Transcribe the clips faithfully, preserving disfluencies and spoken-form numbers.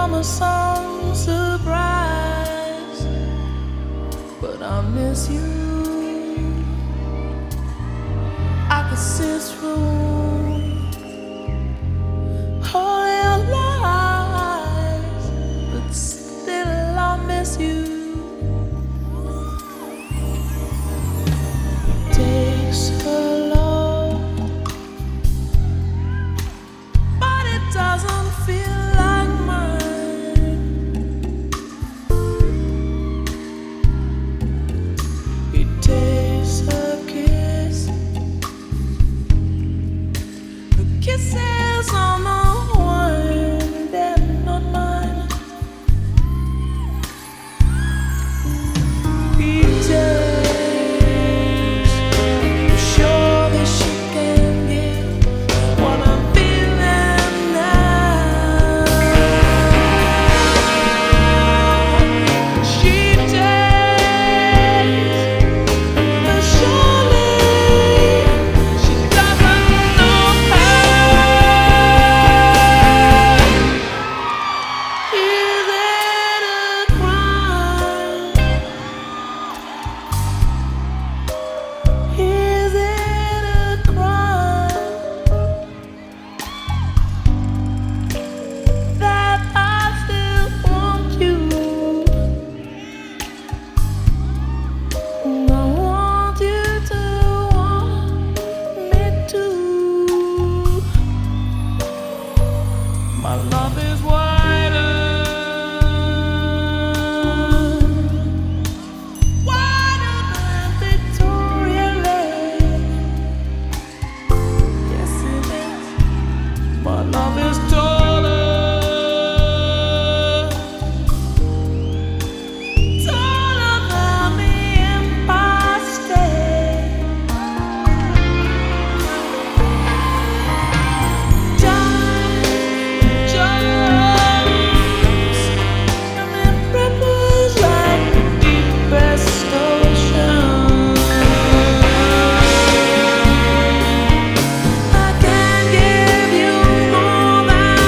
come as some surprise, but I miss you. I could sit through all your lies, but still I miss you. Takes a lot, but it doesn't feel like mine. It takes a kiss, the kisses on the wine, they're not mine. It takes, surely she can give what I'm feeling now. She takes, but surely she doesn't know how. Is it a crime? Is it a crime that I still want you? And I want you to want me too. My love is wider, wider than Victoria Lake. Yes, it is. My love is taller, taller than the Empire State. Time jumps and it ripples like the deepest ocean. I can give you more than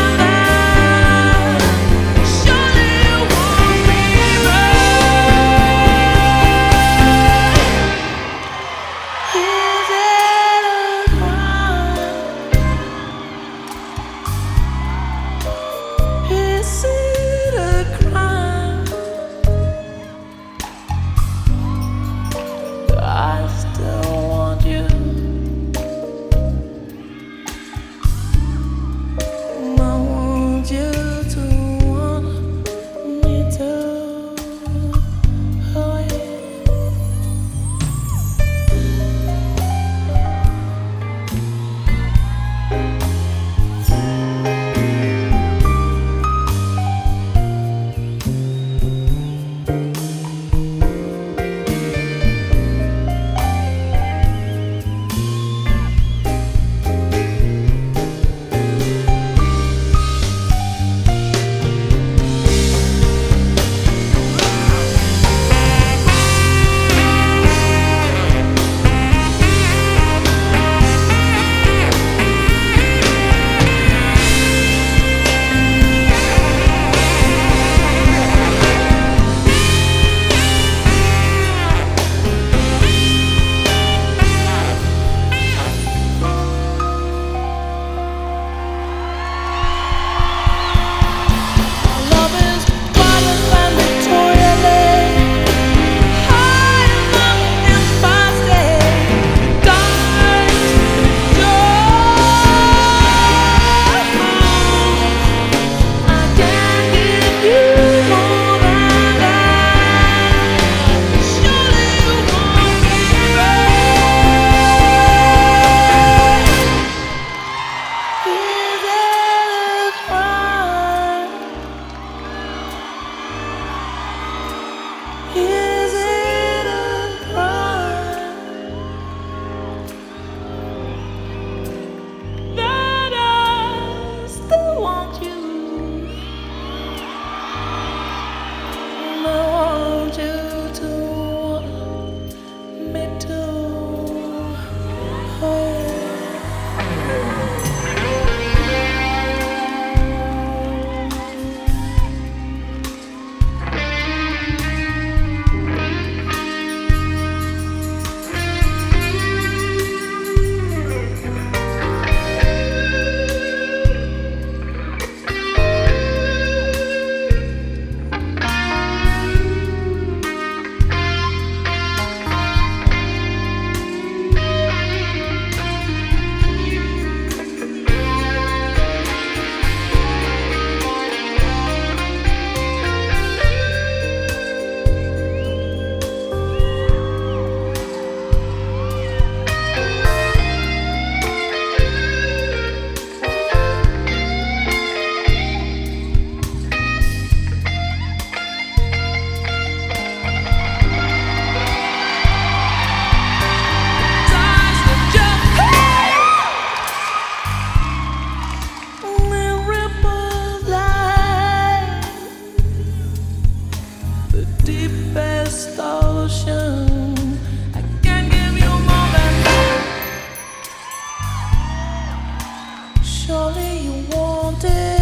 Surely you want it.